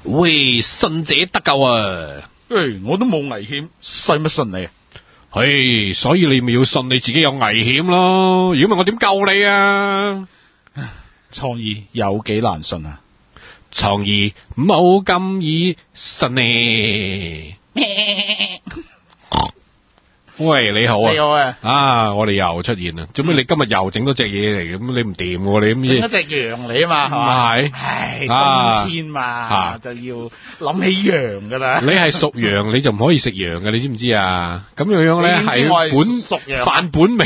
喂，信者得救啊！ 我都冇危險，使乜信你啊？ 所以你咪要信你自己有危險咯。如果唔係我點救你啊？ 創意有幾難信啊？ 創意冇咁易信你。喂，你好啊！ 你好啊！ 我哋又出現啦。做咩你今日又整多隻嘢嚟？咁你唔掂喎，你咁整一隻羊嚟啊嘛，係嘛？ 係， 唉，冬天嘛，就要諗起羊噶啦。 你係屬羊，你就唔可以食羊嘅，你知唔知啊？咁樣咧係犯本命。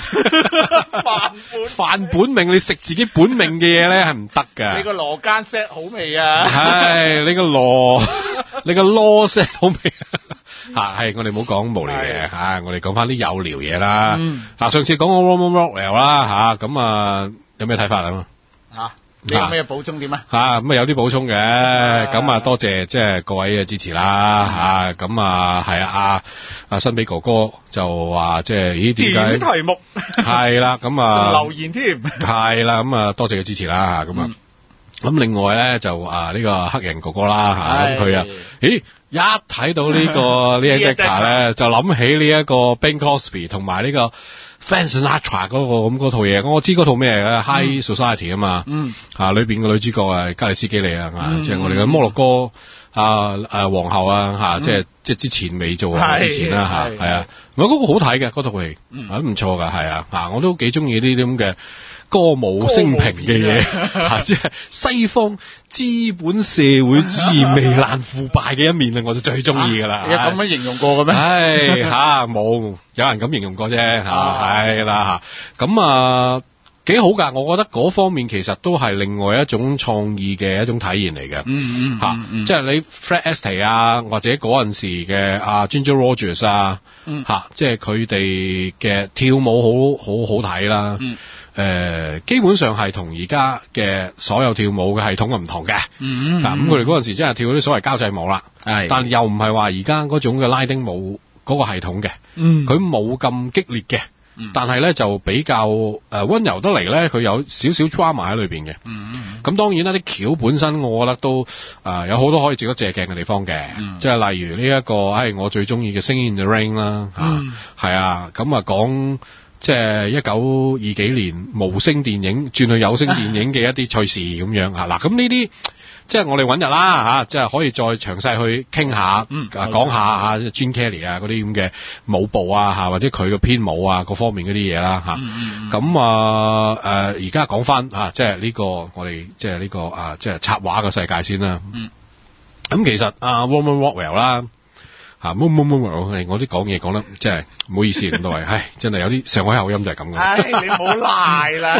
犯本命，你食自己本命嘅嘢咧係唔得噶。 你個羅間 set 好未啊？ 係你個羅 set 好未啊？係我哋唔好講無聊嘢吓，我哋講翻啲有聊嘢啦。上次講個 Roman Rockwell 啦吓，咁有咩睇法啊？ 你有咩補充點啊？ 咁有啲補充嘅，咁多謝即係各位嘅支持啦咁係新比哥哥就話即係咦點解題目係啦咁仲留言添係啦咁多謝佢支持啦咁另外咧就呢個黑人哥哥啦咁佢咦一睇到呢個呢一 deck 咧就諗起呢一個 Bing Crosby 同埋呢個Frank Sinatra 嗰套嘢，我知嗰套咩嚟嘅 High Society 啊嘛，裏邊個女主角係加利斯基利啊，即係我哋嘅摩洛哥皇后啊，即係之前未做之前啦係啊，嗰個好睇嘅嗰套戲，都唔錯噶，係啊，我都幾中意呢啲咁嘅歌舞升平嘅嘢，即係西方資本社會主義糜爛腐敗嘅一面啊，我就最中意噶啦。 有咁樣形容過嘅咩？ 冇，有人咁形容過啫，係啦咁幾好噶，我覺得嗰方面其實都係另外一種創意嘅一種體現嚟嘅。即係你 Fred Astaire 或者嗰陣時嘅Ginger Rogers 即係佢哋嘅跳舞好睇啦。基本上係同而家嘅所有跳舞嘅系統唔同嘅。咁佢哋嗰陣時真係跳嗰啲所謂交際舞啦。但又唔係話而家嗰種嘅拉丁舞嗰個系統嘅。佢冇咁激烈嘅。但係咧就比較溫柔得嚟咧，佢有少少 drama 喺裏邊嘅。咁當然啦，啲橋本身我覺得都有好多可以值得借鏡嘅地方嘅。即係例如呢一個我最中意嘅 Singing in the Rain 啦，咁講即係1920幾年無聲電影轉去有聲電影嘅一啲趣事咁樣嗱，咁呢啲即係我哋揾日啦即係可以再詳細去傾下，講下Gene Kelly 嗰啲咁嘅舞步或者佢嘅編舞各方面嗰啲嘢啦咁而家講翻即係呢個我哋即係呢個即係插畫嘅世界先啦。咁其實Roman Rockwell 啦我啲講嘢講得即係唔好意思咁多位，真係有啲上海口音就係咁嘅。 你唔好賴啦。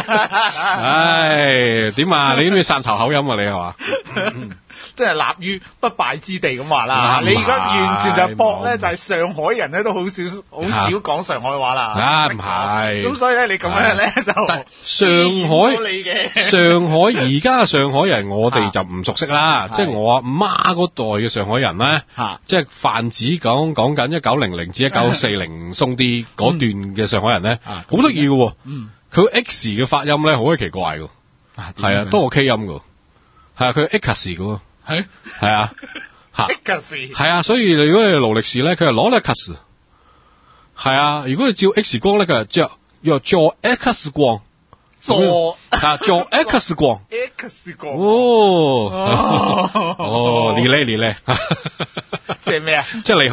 點啊？你啲咩汕頭口音你係嘛？ 即係立於不敗之地咁話啦。你而家完全就搏咧，就係上海人咧都好少講上海話啦。 唔係。咁所以咧，你咁樣咧就上海而家嘅上海人，我哋就唔熟悉啦。即係我阿媽嗰代嘅上海人咧，即係泛指講緊1900至1940鬆啲嗰段嘅上海人咧，好得意嘅。佢 X 嘅發音咧好鬼奇怪嘅，係啊，多個 K 音嘅，係啊，佢 X 嘅。係啊係啊，所以如果你勞力士咧，佢係攞 X， 係啊，如果你照 X 光咧，佢係做 X 光，做 X 光你叻， 即係咩啊？ 即係厲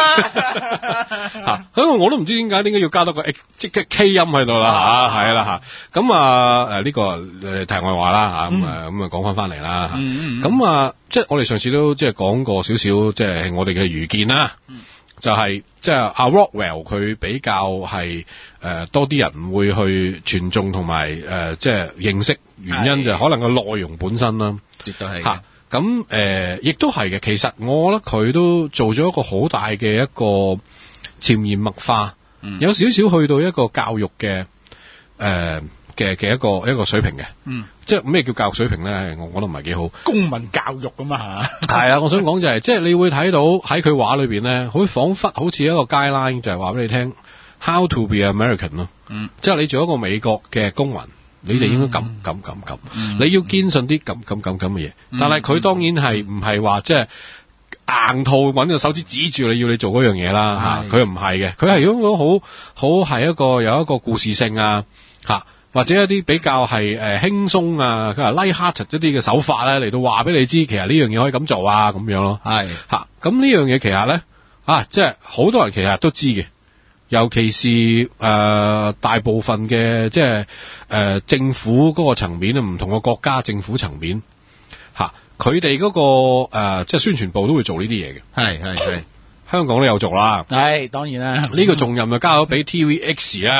害咁我都唔知點解要加多個 X 即係 K 音喺度啦係啦咁呢個題外話啦咁講翻嚟啦咁即係我哋上次都即係講過少少即係我哋嘅愚見啦，就係即係阿 Rockwell 佢比較係多啲人會去傳頌同埋即係認識，原因就係可能個內容本身啦， 絕對係咁亦都係嘅。其實我覺得佢都做咗一個好大嘅一個潛移默化，有少少去到一個教育嘅嘅一個水平嘅，即係咩叫教育水平咧？我覺得唔係幾好， 公民教育咁嘛係啊，我想講就係即係你會睇到喺佢畫裏邊咧，好彷彿好似一個 guideline，就係話俾你聽 how to be American 咯，即係你做一個美國嘅公民， 你哋應該咁，你要堅信啲咁嘅嘢。但係佢當然係唔係話即係硬套揾個手指指住你要你做嗰樣嘢啦嚇，佢唔係嘅，佢係嗰個好係一個有一個故事性啊嚇，或者一啲比較係輕鬆啊，佢話 light-hearted 一啲嘅手法咧嚟到話俾你知，其實呢樣嘢可以咁做啊咁樣咯，係嚇。咁呢樣嘢其實咧即係好多人其實都知嘅。尤其是大部分嘅即係政府嗰個層面啊，唔同嘅國家政府層面嚇，佢哋嗰個即係宣傳部都會做呢啲嘢嘅。係。香港都有做啦。 係當然啦。 呢個重任就交咗俾 TVX 啦。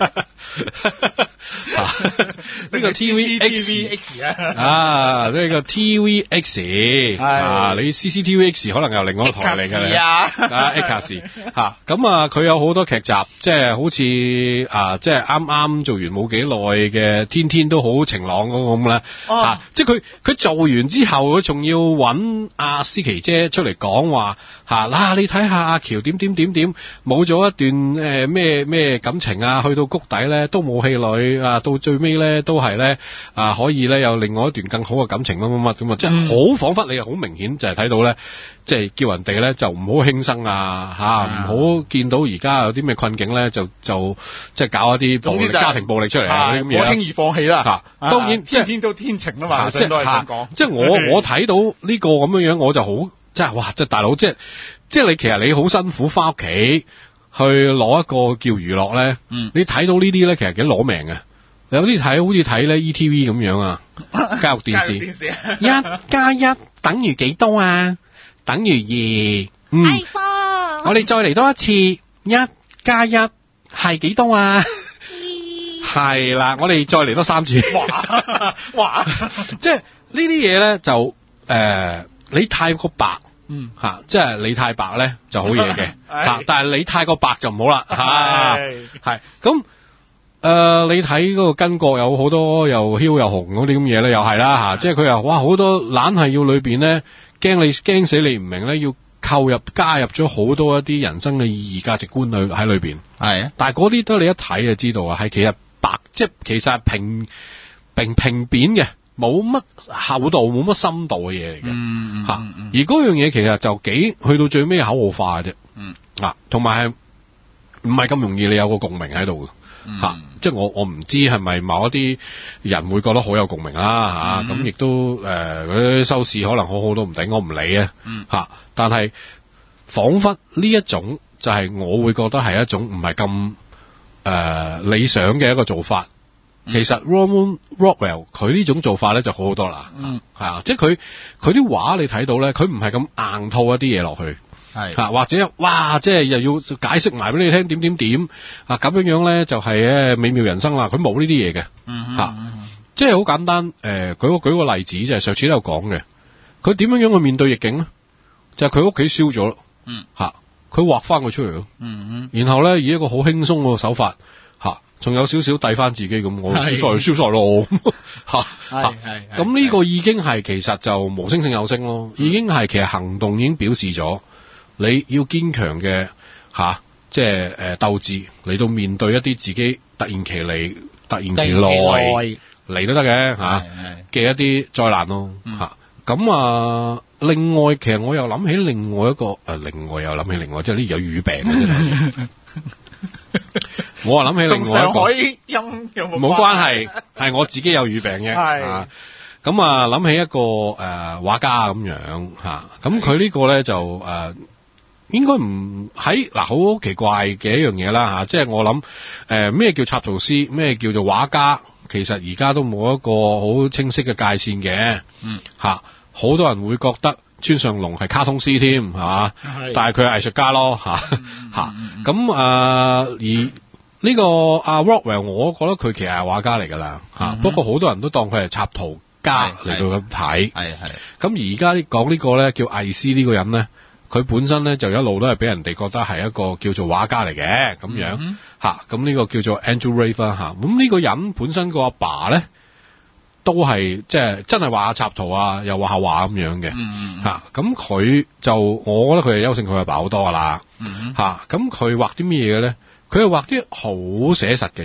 呢個 TVX 啊，呢個 TVX 你 CCTVX 可能又另外一個台嚟㗎啦。X 咁佢有好多劇集，即係好似即係啱啱做完冇幾耐嘅天天都好晴朗嗰個咁啦。即係佢做完之後，佢仲要揾阿思琪姐出嚟講話嗱，你睇下阿喬點冇咗一段咩感情啊，去到谷底咧都冇氣餒啊，到最尾咧都係咧可以咧有另外一段更好嘅感情乜咁啊，即係好彷彿你好明顯就係睇到咧，即係叫人哋咧就唔好輕生唔好見到而家有啲咩困境咧就即係搞一啲暴力家庭暴力出嚟啊啲咁嘢， 我輕易放棄啦。 當然天天都天晴啊嘛，即係都係想講。 即係我睇到呢個咁樣我就好即係哇！即係大佬即係你其實你好辛苦翻屋企去攞一個叫娛樂咧，你睇到呢啲咧其實幾攞命嘅。有啲睇好似睇咧 ETV 咁樣啊，教育電視1+1等於幾多啊？等於2。我哋再嚟多一次，1+1係幾多啊？係啦，我哋再嚟多3次。哇！即係呢啲嘢咧就你太過白。即係你太白咧就好嘢嘅，但係你太過白就唔好啦，係咁你睇嗰個巾幗有好多又囂又紅嗰啲咁嘢咧，又係啦即係佢又哇好多懶係要裏邊咧驚死你唔明咧，要加入咗好多一啲人生嘅意義價值觀喺裏邊，係，但係嗰啲都你一睇就知道啊，係其實白即係其實係平扁嘅。冇乜厚度，冇乜深度嘅嘢嚟嘅，而嗰樣嘢其實就去到最尾口號化嘅啫，同埋係唔係咁容易你有個共鳴喺度嘅，即係我唔知係咪某一啲人會覺得好有共鳴啦，咁亦都嗰啲收視可能好都唔定，我唔理啊，但係彷彿呢一種就係我會覺得係一種唔係咁理想嘅一個做法。其實 Norman Rockwell 佢呢種做法咧就好多啦，即係佢啲畫你睇到咧，佢唔係咁硬套一啲嘢落去，或者哇，即係又要解釋埋俾你聽點咁樣咧就係美妙人生啦，佢冇呢啲嘢嘅，即係好簡單，舉個例子就係上次都有講嘅，佢點樣去面對逆境咧？就係佢屋企燒咗咯，佢畫翻佢出嚟咯，然後咧以一個好輕鬆嘅手法。仲有少少遞翻自己咁，我燒晒咯，咁呢個已經係其實就無聲勝有聲咯，已經係其實行動已經表示咗你要堅強嘅即係鬥志嚟到面對一啲自己突然其來嚟都得嘅嘅一啲災難咯，咁另外其實我又諗起另外一個即係呢有語病嘅真係。我諗起另外一個音有冇冇關係，係我自己有語病嘅。係咁諗起一個畫家咁樣咁佢呢個咧就應該唔喺好奇怪嘅一樣嘢啦即係我諗咩叫插圖師，咩叫做畫家，其實而家都冇一個好清晰嘅界線嘅。好多人會覺得村上隆係卡通師添，係嘛？但係佢係藝術家咯，咁而呢個Rockwell，我覺得佢其實係畫家嚟㗎啦，不過好多人都當佢係插圖家嚟到咁睇，咁而家講呢個咧叫藝師呢個人咧，佢本身咧就一路都係俾人哋覺得係一個叫做畫家嚟嘅咁樣，咁呢個叫做 Andrew Rave 咁呢個人本身個阿爸咧。都係即係真係畫下插圖又畫下畫咁樣嘅，咁佢就我覺得佢係優勝佢阿爸好多噶啦，咁佢畫啲咩嘢嘅咧？佢係畫啲好寫實嘅嘢嘅，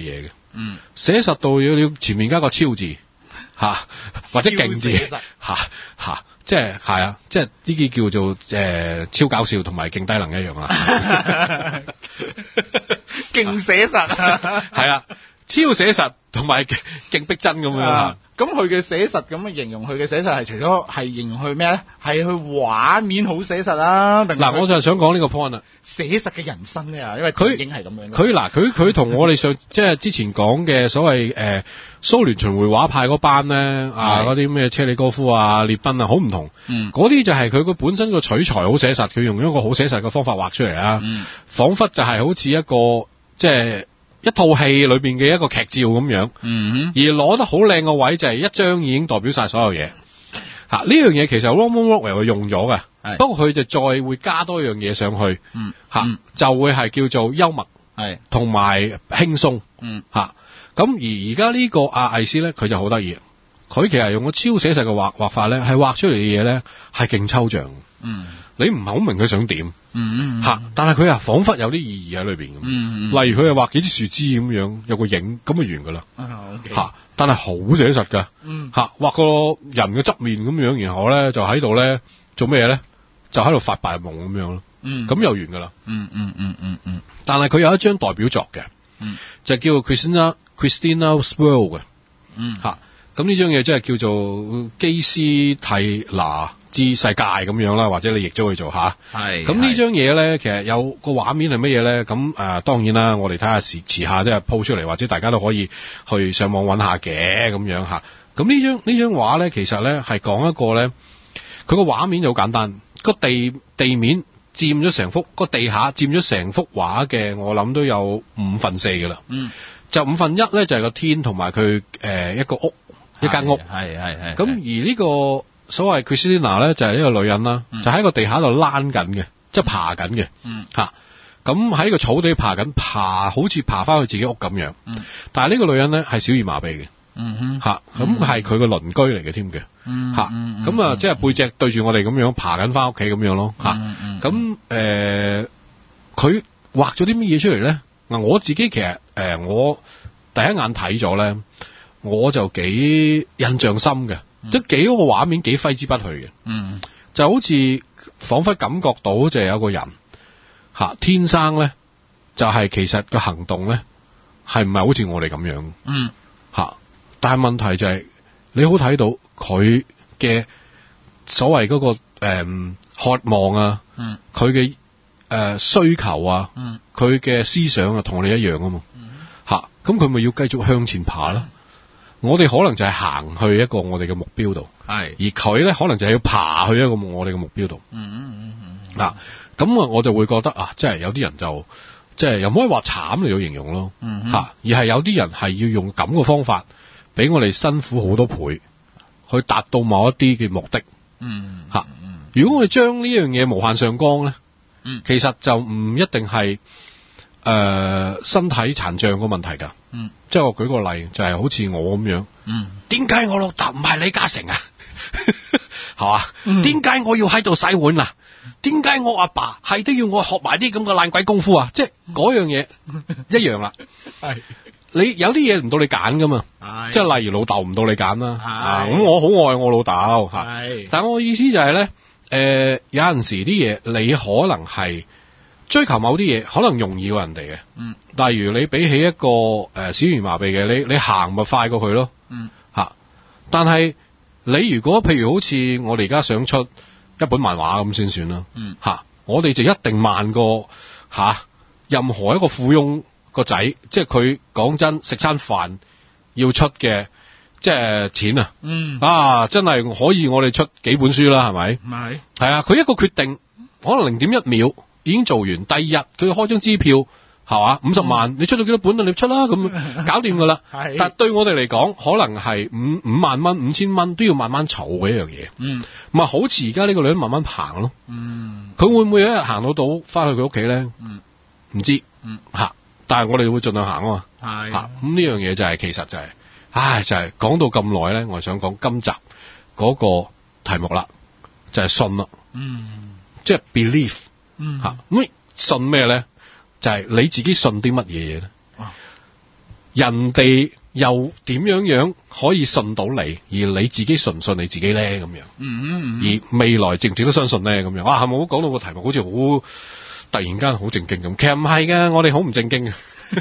寫實到要前面加個超字或者勁字即係係啊，即係呢啲叫做超搞笑同埋勁低能一樣啊， 勁寫實係啦，超寫實同埋勁逼真咁樣。 咁佢嘅寫實咁嘅形容，佢嘅寫實係除咗係形容佢咩咧？係佢畫面好寫實啊？定嗱，我就係想講呢個 point 啦。 寫實嘅人生咧，因為電影係咁樣。 佢同我哋即係之前講嘅所謂蘇聯巡迴畫派嗰班咧嗰啲咩車里哥夫啊、列賓啊，好唔同。嗰啲就係佢個本身個取材好寫實，佢用一個好寫實嘅方法畫出嚟啊。彷彿就係好似一個即係一套戲裏邊嘅一個劇照咁樣，而攞得好靚個位就係一張已經代表晒所有嘢。呢樣嘢其實 Norman Rockwell 用咗嘅，不過佢就再會加多樣嘢上去，就會係叫做幽默，同埋輕鬆，咁而家呢個艾斯咧，佢就好得意，佢其實用個超寫實嘅畫法咧，係畫出嚟嘅嘢咧係勁抽象。你唔係好明佢想點，但係佢又彷彿有啲意義喺裏邊咁。例如佢又畫幾支樹枝咁樣，有個影咁就完噶啦。但係好寫實噶，畫個人嘅側面咁樣，然後咧就喺度咧做咩咧？就喺度發白日夢咁樣咯。咁又完噶啦。但係佢有一張代表作嘅，就叫 Christina's World 嘅。咁呢張嘢即係叫做基斯蒂娜之世界咁樣啦，或者你譯咗去做咁呢張嘢咧，其實有個畫面係乜嘢咧？咁當然啦，我哋睇下遲下即係 po 出嚟，或者大家都可以去上網揾下嘅咁樣咁呢張畫咧，其實咧係講一個咧，佢個畫面就好簡單，個地面佔咗成幅，個地下佔咗成幅畫嘅，我諗都有4/5噶啦。就1/5咧就係個天同埋佢一個屋。一間屋，咁而呢個所謂 Christina 咧就係呢個女人啦，就喺個地下度躝緊嘅，即係爬緊嘅，咁喺個草地爬緊，好似爬翻去自己屋咁樣。但係呢個女人咧係小兒麻痹嘅，咁係佢個鄰居嚟嘅添嘅，咁即係背脊對住我哋咁樣爬緊翻屋企咁樣咯，咁佢畫咗啲乜嘢出嚟咧？嗱，我自己其實我第一眼睇咗咧。我就幾印象深嘅，即係幾個畫面幾揮之不去嘅，就好似彷彿感覺到就係有個人天生咧就係其實個行動咧係唔係好似我哋咁樣，但係問題就係你好睇到佢嘅所謂嗰個渴望啊，佢嘅需求啊，佢嘅思想啊同我哋一樣啊嘛，咁佢咪要繼續向前爬啦。我哋可能就係行去一個我哋嘅目標度，而佢咧可能就係要爬去一個我哋嘅目標度。咁我就會覺得即係有啲人就即係又唔可以話慘嚟到形容咯，而係有啲人係要用咁嘅方法，俾我哋辛苦好多倍，去達到某一啲嘅目的。如果我哋將呢樣嘢無限上綱咧，其實就唔一定係身體殘障個問題㗎。即係我舉個例，就係好似我咁樣，點解我老豆唔係李嘉誠啊？係嘛？點解我要喺度洗碗啊？點解我阿爸係都要我學埋啲咁嘅爛鬼功夫啊？即係嗰樣嘢一樣啦。你有啲嘢唔到你揀噶嘛？即係例如老豆唔到你揀啦。咁我好愛我老豆，但係我意思就係咧，有陣時啲嘢你可能係追求某啲嘢，可能容易過人哋嘅。例如你比起一個小兒麻痹嘅，你行咪快過佢咯。但係你如果譬如好似我哋而家想出一本漫畫咁先算啦。我哋就一定慢過任何一個富翁個仔，即係佢講真食餐飯要出嘅即係錢真係可以我哋出幾本書啦，係咪？係啊，佢一個決定可能0.1秒已經做完，第二日佢開張支票係嘛，50萬，你出咗幾多本啊？你出啦，咁搞掂噶啦。但係對我哋嚟講，可能係5萬蚊、5000蚊都要慢慢儲嘅一樣嘢。咪好似而家呢個女人慢慢行咯。佢會唔會有一日行到翻去佢屋企咧？唔知但係我哋會盡量行啊嘛。咁呢樣嘢就係其實就係，就係講到咁耐咧，我想講今集嗰個題目啦，就係信啦。即係 belief。咁信咩咧？就係你自己信啲乜嘢嘢咧？ 人哋又點樣可以信到你，而你自己信唔信你自己咧咁樣？而未來值唔值得相信咧咁樣？哇，係咪好講到個題目好似好突然間好正經咁？其實唔係㗎，我哋好唔正經嘅。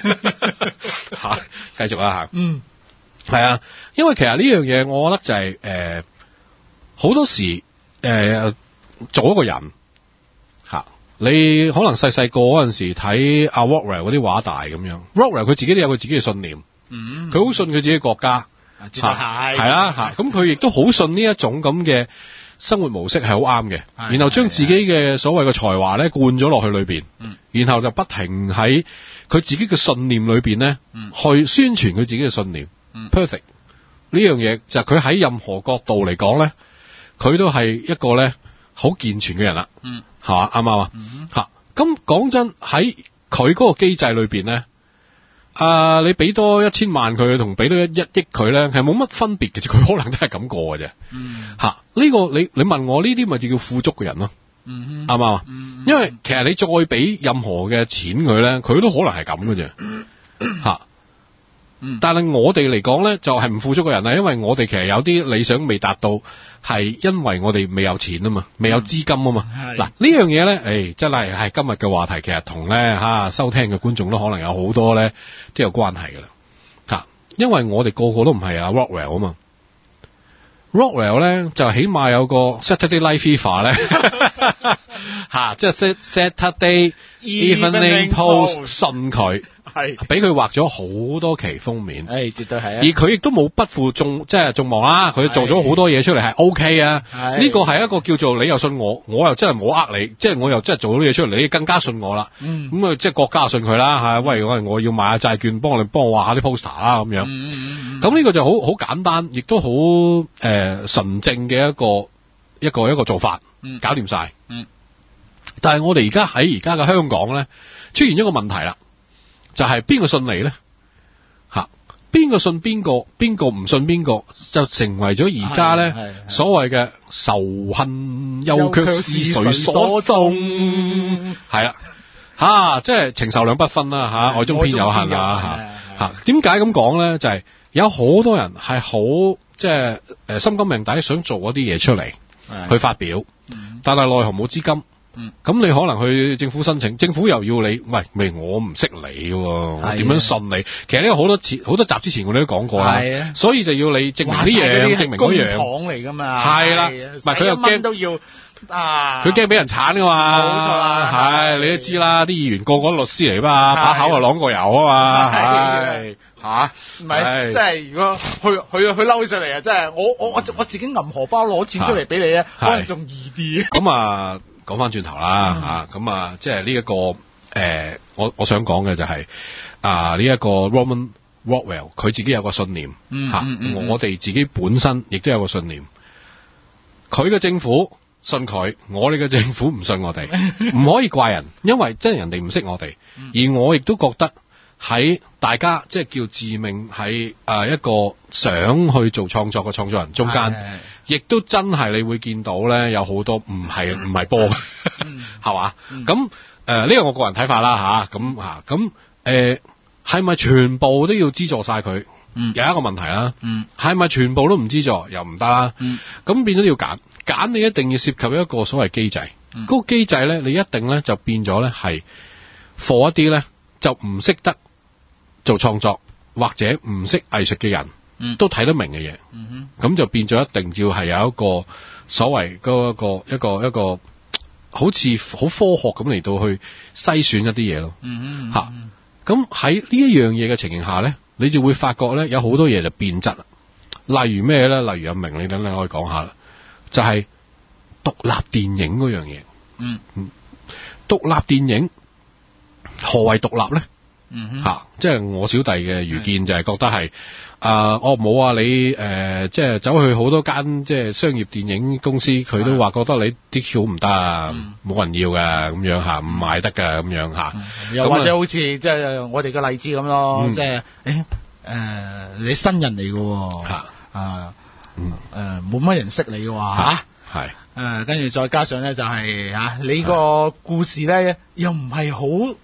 繼續啦吓。係啊，因為其實呢樣嘢，我覺得就係好多時做一個人吓，你可能細細個嗰陣時睇阿 Rockwell 嗰啲畫大咁樣 ，Rockwell 佢自己都有佢自己嘅信念，佢好信佢自己嘅國家， 絕對係啦吓，咁佢亦都好信呢一種咁嘅生活模式係好啱嘅，然後將自己嘅所謂嘅才華咧灌咗落去裏邊，然後就不停喺佢自己嘅信念裏邊咧去宣傳佢自己嘅信念。perfect 呢樣嘢就係佢喺任何角度嚟講咧，佢都係一個咧好健全嘅人啦，係嘛，啱唔啱啊？吓，咁講真喺佢嗰個機制裏邊咧，你俾多1000萬佢同俾多1億佢咧，係冇乜分別嘅啫，佢可能都係咁過嘅啫。吓，呢個你問我呢啲咪就叫富足嘅人咯，啱唔啱啊？因為其實你再俾任何嘅錢佢咧，佢都可能係咁嘅啫，吓。但係我哋嚟講咧，就係唔富足嘅人啦，因為我哋其實有啲理想未達到，係因為我哋未有錢啊嘛，未有資金啊嘛。嗱呢樣嘢咧，真係係今日嘅話題，其實同咧收聽嘅觀眾都可能有好多咧都有關係噶啦吓，因為我哋個個都唔係阿 Rockwell 啊嘛。Rockwell 咧就起碼有個 Saturday Night Fever 咧吓，即係 Saturday Evening Post 信佢。係俾佢畫咗好多期封面， 絕對係啊！ 而佢亦都冇不負眾望啦，佢做咗好多嘢出嚟係 OK 啊！呢個係一個叫做你又信我，我又真係冇呃你，即係我又真係做到啲嘢出嚟，你更加信我啦。咁啊，即係國家信佢啦嚇，喂，我要買下債券，幫我畫下啲 poster 啦咁樣。咁呢個就好簡單，亦都好純正嘅一個做法，搞掂晒。但係我哋而家喺而家嘅香港咧，出現一個問題啦。就係邊個信你咧？吓，邊個信邊個，邊個唔信邊個，就成為咗而家咧所謂嘅仇恨又卻是誰所種？係啦，即係情仇兩不分啦，愛中偏有恨啊，吓，點解咁講咧？就係有好多人係好即係心甘命抵想做一啲嘢出嚟去發表，但係奈何冇資金。咁你可能去政府申請，政府又要你，喂，我唔識你喎，我點樣信你？其實呢個好多集之前我哋都講過啦，所以就要你證明呢樣，證明嗰樣。公帑嚟噶嘛，係啦，唔係佢又驚都要佢驚俾人鏟噶嘛，冇錯啦，係你都知啦，啲議員個個律師嚟嘛，把口又啷過油啊嘛，係吓， 唔係，即係如果佢嬲上嚟啊，即係我自己揞荷包攞錢出嚟俾你咧，可能仲易啲。 咁啊。講翻轉頭啦，咁即係呢一個我想講嘅就係呢一個 Norman Rockwell 佢自己有個信念，我哋自己本身亦都有個信念。佢嘅政府信佢，我哋嘅政府唔信我哋，唔可以怪人，因為真係人哋唔識我哋。而我亦都覺得喺大家即係叫自命係一個想去做創作嘅創作人中間。亦都真係你會見到咧，有好多唔係波嘅，係嘛？咁呢個我個人睇法啦吓，咁係咪全部都要資助晒佢？有一個問題啦，係咪全部都唔資助又唔得啦？咁變咗要揀你一定要涉及一個所謂機制，嗰個機制咧，你一定咧就變咗咧係 for 一啲咧就唔識得做創作或者唔識藝術嘅人。都睇得明嘅嘢，咁就變咗一定要係有一個所謂嗰一個好似好科學咁嚟到去篩選一啲嘢咯，咁喺呢一樣嘢嘅情形下咧，你就會發覺咧有好多嘢就變質啦。例如咩咧？例如阿明，你等等可以講下啦，就係獨立電影嗰樣嘢。獨立電影何謂獨立咧？即係我小弟嘅愚見就係覺得係。冇啊！你即係走去好多間即係商業電影公司，佢都話覺得你啲橋唔得啊，冇人要㗎咁樣嚇，唔賣得㗎咁樣嚇。 又或者好似即係我哋嘅例子咁咯，即係你新人嚟㗎喎，冇乜人識你嘅話係跟住再加上咧就係你個故事咧又唔係好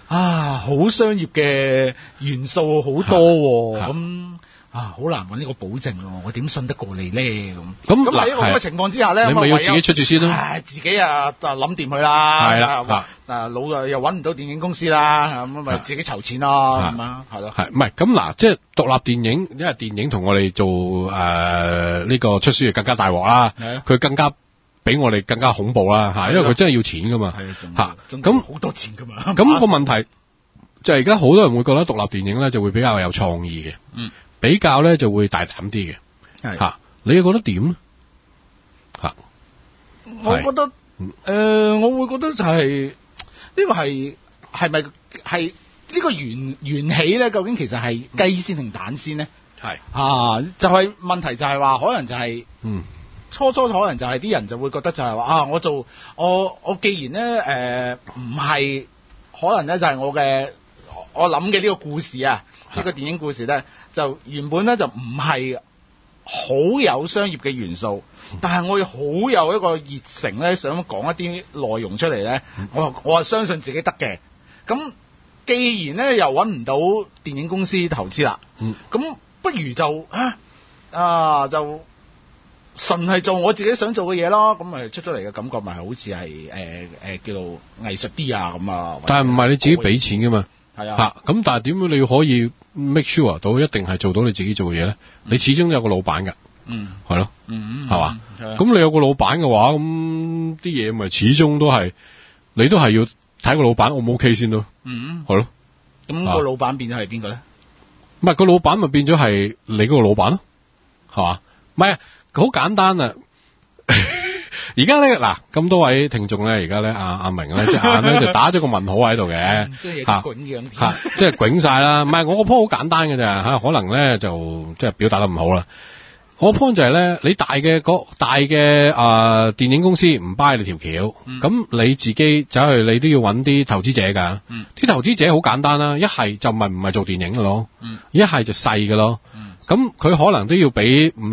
好商業嘅元素好多咁。好難揾呢個保證喎，我點信得過你咧咁？咁喺咁嘅情況之下咧， 你咪要自己出住先咯。 自己啊諗掂佢啦。係啦，老又揾唔到電影公司啦，咁咪自己籌錢咯，咁啊，係咯。 係唔係咁嗱？即係獨立電影，因為電影同我哋做呢個出書嘅更加大鑊啦。佢更加比我哋更加恐怖啦嚇，因為佢真係要錢噶嘛嚇。咁好多錢噶嘛。 咁個問題就係而家好多人會覺得獨立電影咧就會比較有創意嘅。比較咧就會大膽啲嘅，嚇，你又覺得點咧？嚇， 我覺得，我會覺得就係呢個係咪係呢個緣起咧？究竟其實係雞先定蛋先咧？係就係問題就係話，可能就係初可能就係啲人就會覺得就係話我既然咧唔係，可能咧就係我諗嘅呢個故事啊。呢個電影故事咧，就原本咧就唔係好有商業嘅元素，但係我好有一個熱誠咧，想講一啲內容出嚟咧，我係相信自己得嘅。咁既然咧又揾唔到電影公司投資啦，咁不如就就純係做我自己想做嘅嘢咯。咁咪出咗嚟嘅感覺咪好似係叫做藝術啲啊咁啊。但係唔係你自己俾錢㗎嘛？係啊，咁但係點樣你可以 make sure 到一定係做到你自己做嘅嘢咧？你始終有個老闆㗎，係咯，係嘛？咁你有個老闆嘅話，咁啲嘢咪始終都係你都係要睇個老闆 O 唔 OK 先咯，係咯。咁個老闆變咗係邊個咧？唔係個老闆咪變咗係你嗰個老闆咯，係嘛？唔係好簡單啊！而家咧嗱，咁多位聽眾咧，而家咧阿明咧隻眼咧就打咗個問號喺度嘅，即係滾樣即係滾晒啦。唔係我個 point 好簡單嘅咋嚇，可能咧就即係表達得唔好啦。我個 point 就係咧，你大嘅電影公司唔 buy 你條橋，咁你自己走去你都要揾啲投資者㗎。啲投資者好簡單啦，一係就唔係做電影嘅咯，一係就細嘅咯。咁佢可能都要俾唔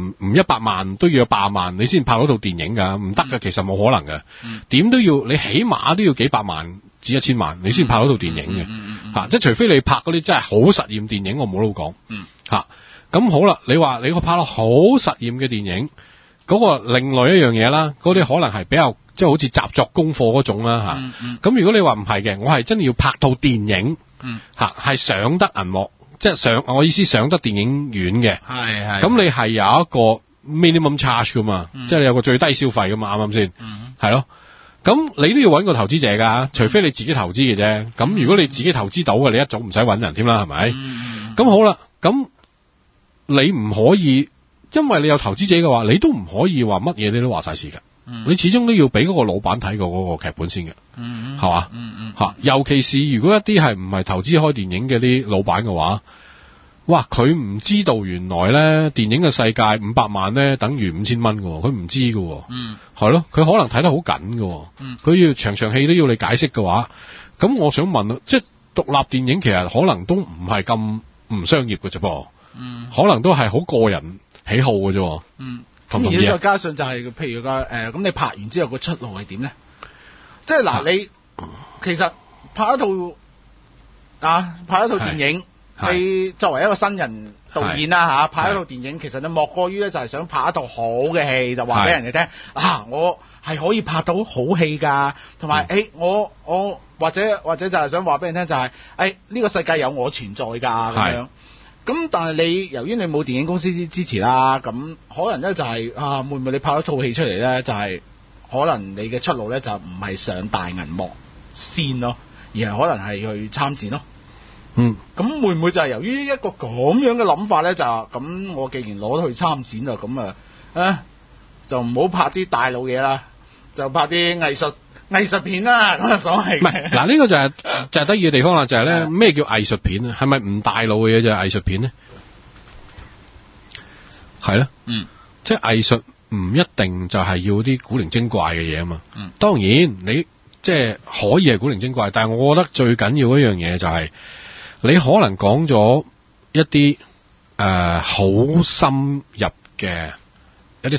100萬都要有80萬，你先拍到套電影㗎，唔得㗎，其實冇可能㗎。點都要你起碼都要幾百萬至1000萬，你先拍到套電影嘅嚇，即係除非你拍嗰啲真係好實驗電影，我冇得講嚇。咁好啦，你話你個拍到好實驗嘅電影，嗰個另外一樣嘢啦，嗰啲可能係比較即係好似習作功課嗰種啦嚇。咁如果你話唔係嘅，我係真係要拍套電影嚇，係上得銀幕。即係我意思上得電影院嘅，係咁你係有一個 minimum charge 噶嘛，即係你有個最低消費噶嘛，啱唔啱先？係咯，咁你都要揾個投資者㗎，除非你自己投資嘅啫。咁如果你自己投資到嘅，你一早唔使揾人添啦，係咪？咁好啦，咁你唔可以，因為你有投資者嘅話，你都唔可以話乜嘢你都話晒事㗎。你始終都要俾嗰個老闆睇過嗰個劇本先嘅，係嘛？嚇，尤其是如果一啲係唔係投資開電影嘅啲老闆嘅話，哇！佢唔知道原來咧電影嘅世界500萬咧等於5000蚊嘅，佢唔知嘅，係咯，佢可能睇得好緊嘅，佢要場戲都要你解釋嘅話，咁我想問，即係獨立電影其實可能都唔係咁唔商業嘅啫噃，可能都係好個人喜好嘅啫。咁而再加上就係譬如咁你拍完之後個出路係點咧？即係嗱，你其實拍一套電影，你作為一個新人導演啦拍一套電影，其實你莫過於咧就係想拍一套好嘅戲，就話俾人哋聽我係可以拍到好戲㗎，同埋我或者就係想話俾人聽就係呢個世界有我存在㗎咁樣。咁但係你由於你冇電影公司支持啦，咁可能咧就係會唔會你拍咗套戲出嚟咧，就係可能你嘅出路咧就唔係上大銀幕先咯，而係可能係去參戰咯。咁會唔會就係由於一個咁樣嘅諗法咧，就咁我既然攞去參戰啦，咁就唔好拍啲大路嘢啦，就拍啲藝術片啦，咁所謂。唔係嗱，呢個就係得意嘅地方啦，就係咧咩叫藝術片咧？係咪唔大路嘅嘢就係藝術片咧？係咧，即係藝術唔一定就係要啲古靈精怪嘅嘢啊嘛。當然你即係可以係古靈精怪，但係我覺得最緊要一樣嘢就係你可能講咗一啲好深入嘅一啲題目。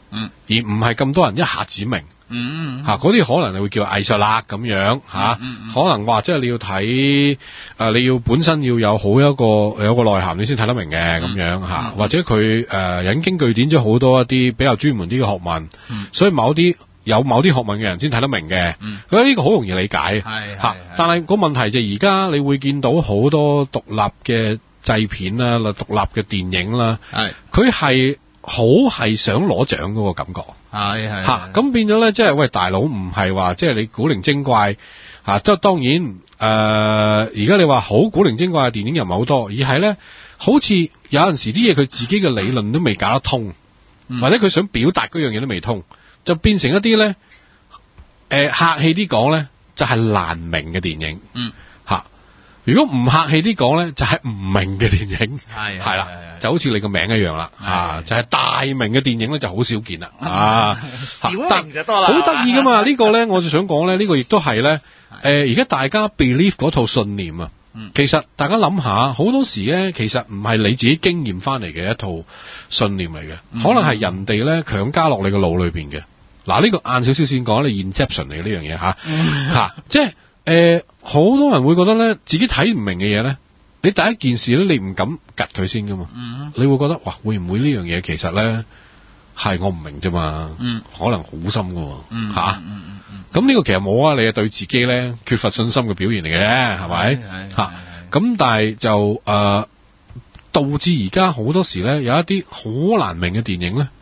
而唔係咁多人一下子明。嗰啲可能你會叫藝術啦咁樣可能話即係你要睇你要本身要有好有個內涵你先睇得明嘅咁樣或者佢引經據典咗好多一啲比較專門啲嘅學問，所以有某啲學問嘅人先睇得明嘅。咁呢個好容易理解但係個問題就而家你會見到好多獨立嘅製片啦、獨立嘅電影啦，佢係好係想攞獎嗰個感覺，咁變咗咧，即係喂大佬唔係話即係你古靈精怪即係當然而家你話好古靈精怪嘅電影又唔係好多，而係咧好似有陣時啲嘢佢自己嘅理論都未搞得通，或者佢想表達嗰樣嘢都未通，就變成一啲咧客氣啲講咧就係難明嘅電影。如果唔客氣啲講咧，就係唔明嘅電影，係啦，就好似你個名一樣啦，就係大明嘅電影咧就好少見啦， 小明就多啦， 好得意噶嘛。呢個咧我就想講咧，呢個亦都係咧，而家大家 believe 嗰套信念啊，其實大家諗下，好多時咧其實唔係你自己經驗翻嚟嘅一套信念嚟嘅，可能係人哋咧強加落你個腦裏邊嘅。嗱，呢個晏少少先講，你 inception 嚟嘅呢樣嘢即係。好多人會覺得咧，自己睇唔明嘅嘢咧，你第一件事咧，你唔敢趌佢先噶嘛，你會覺得哇，會唔會呢樣嘢其實咧係我唔明啫嘛，可能好深噶，咁呢個其實冇啊，你係對自己咧缺乏信心嘅表現嚟嘅，係咪？咁但係就導致而家好多時咧有一啲好難明嘅電影咧，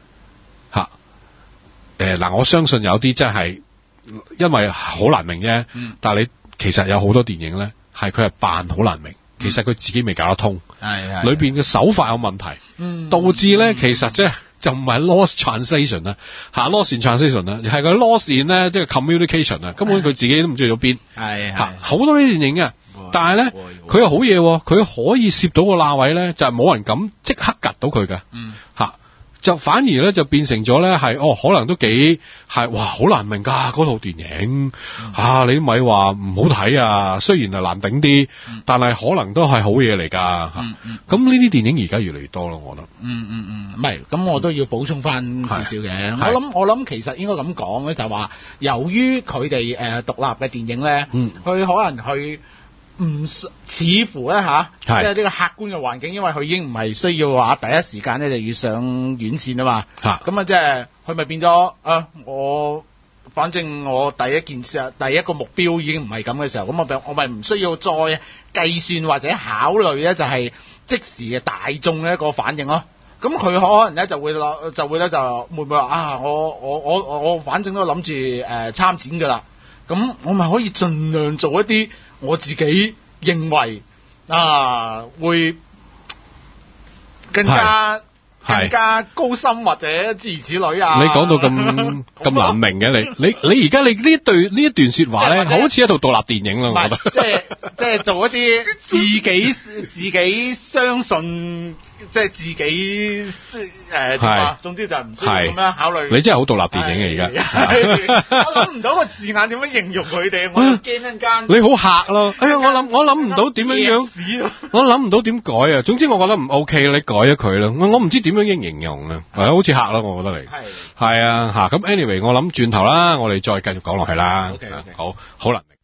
嗱，我相信有啲真係。因為好難明啫，但係你其實有好多電影咧，係佢係扮好難明，其實佢自己未搞得通，裏邊嘅手法有問題，導致咧其實即係就唔係 lost translation 啦，lost in translation 啦，係個 lost in 咧即係 communication 啊，根本佢自己都唔知去咗邊，好多呢啲電影嘅，但係咧佢又好嘢，佢可以攝到個罅位咧，就係冇人敢即刻夾到佢嘅，就反而咧就變成咗咧係可能都幾係哇好難明㗎嗰套電影你咪話唔好睇啊，雖然係難頂啲，但係可能都係好嘢嚟㗎咁呢啲電影而家越嚟越多咯，我覺得唔係咁我都要補充翻少少嘅。我諗其實應該咁講咧，就話由於佢哋獨立嘅電影咧，佢可能佢唔似乎咧即係呢個客觀嘅環境，因為佢已經唔係需要話第一時間咧就要上院線啊嘛。咁即係佢咪變咗反正我第一件事第一個目標已經唔係咁嘅時候，咁我咪唔需要再計算或者考慮咧，就係即時嘅大眾嘅一個反應咯。咁佢可能咧就會會唔會話我反正都諗住參展㗎啦，咁我咪可以盡量做一啲我自己認為會更加高深或者諸如此類啊！ 你講到咁難明嘅你而家呢一段說話咧，好似一套獨立電影啦，我覺得。 即係做一啲自己相信，即係自己總之就唔需要咁樣考慮。 你真係好獨立電影嘅而家。 我諗唔到個字眼點樣形容佢哋，我驚一間。 你好客咯！哎呀，我諗唔到點樣，我諗唔到點改啊！總之我覺得唔 OK，你改咗佢啦。我唔知點樣形容啊，好似客咯，我覺得你係咁 anyway， 我諗轉頭啦，我哋再繼續講落去啦。 OK， 好難明。